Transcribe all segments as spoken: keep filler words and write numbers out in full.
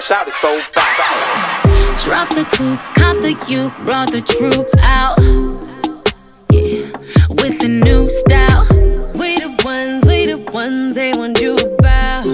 Shout it so fast. Drop the coupe, cop the uke, brought the troop out. Yeah, with the new style. We the ones, we the ones they want you about.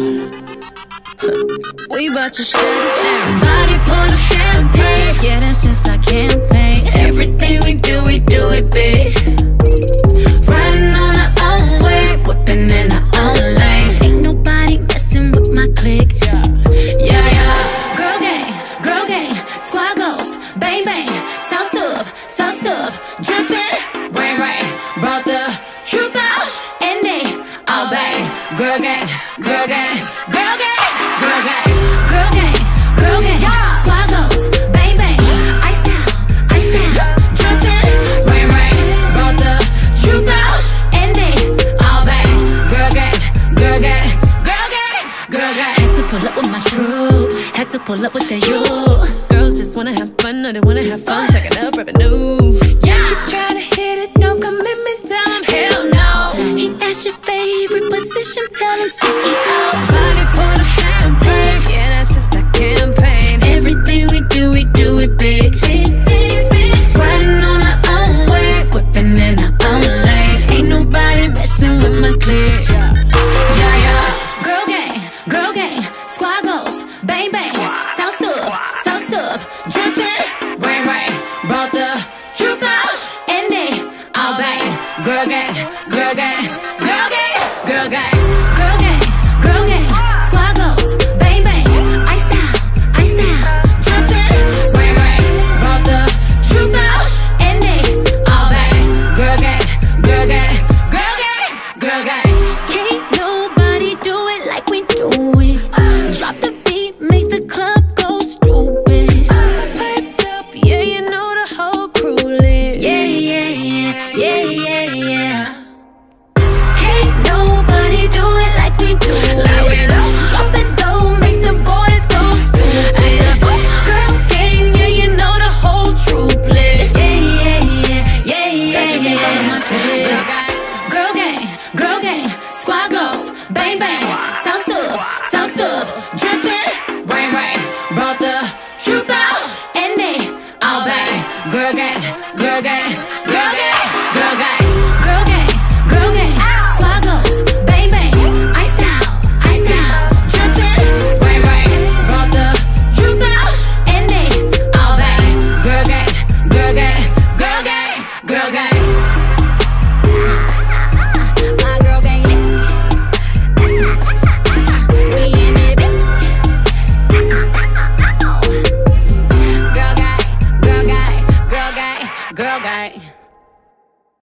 We bout to shut it down. Somebody pour the champagne. Yeah, that's just our campaign. Everything we do, we do it big. Riding on our own wave, whipping in our own lane. Ain't nobody messing with my clique. Yeah, yeah, yeah. Girl gang, girl gang, squad goes, bang bang. South stub, south stub, drippin', rain rain. Brought the troop out, and they all bang. Girl gang, girl gang, girl gang. Girl gang, girl gang, girl gang, squad goes, bang bang, iced out, iced out, drippin', rain rain, brought the troop out, and they all bang. Girl gang, girl gang, girl gang, girl gang. Had to pull up with my troop, had to pull up with the you. Girls just wanna have fun, no they wanna have fun, stacking up revenue. Yeah, he try to hit it, no commitment time, hell no. He asked your favorite position, tell him C E O. Somebody pour the champagne, yeah, that's just a campaign. Everything we do, we do it big, big, big, big. Riding on our own way, whipping in our own lane. Ain't nobody messing with my clique. Yeah, yeah. Girl gang, girl gang, squad goes, bang bang. South stub, south stub, drippin', rain rain. Brought the troop out, and they all bang. Girl gang, girl gang, girl gang, girl gang. Drop the beat, make the club go stupid. Piped up, yeah, you know the whole crew lit. Yeah, yeah, yeah, yeah, yeah, yeah. Can't nobody do it like we do it. Like we do. Drop it low, make the boys go stupid. Girl gang, yeah, you know the whole troop lit. Yeah, yeah, yeah, yeah, yeah, yeah. Girl gang, girl gang, squad goes, bang bang. South stub, south stub, drippin', rain rain. Brought the troop out, and they all bang. Girl gang, girl gang.